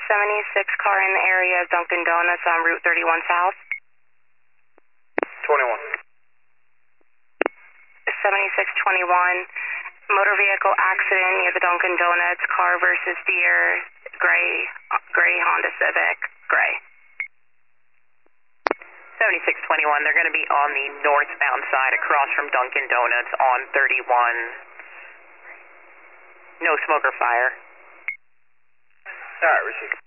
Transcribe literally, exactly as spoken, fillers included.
seventy-six car in the area of Dunkin' Donuts on Route thirty-one South. twenty-one. seventy-six twenty-one, motor vehicle accident near the Dunkin' Donuts, car versus deer, gray, gray Honda Civic, gray. seventy-six twenty-one, they're going to be on the northbound side across from Dunkin' Donuts on thirty-one. No smoke or fire. All right, receive.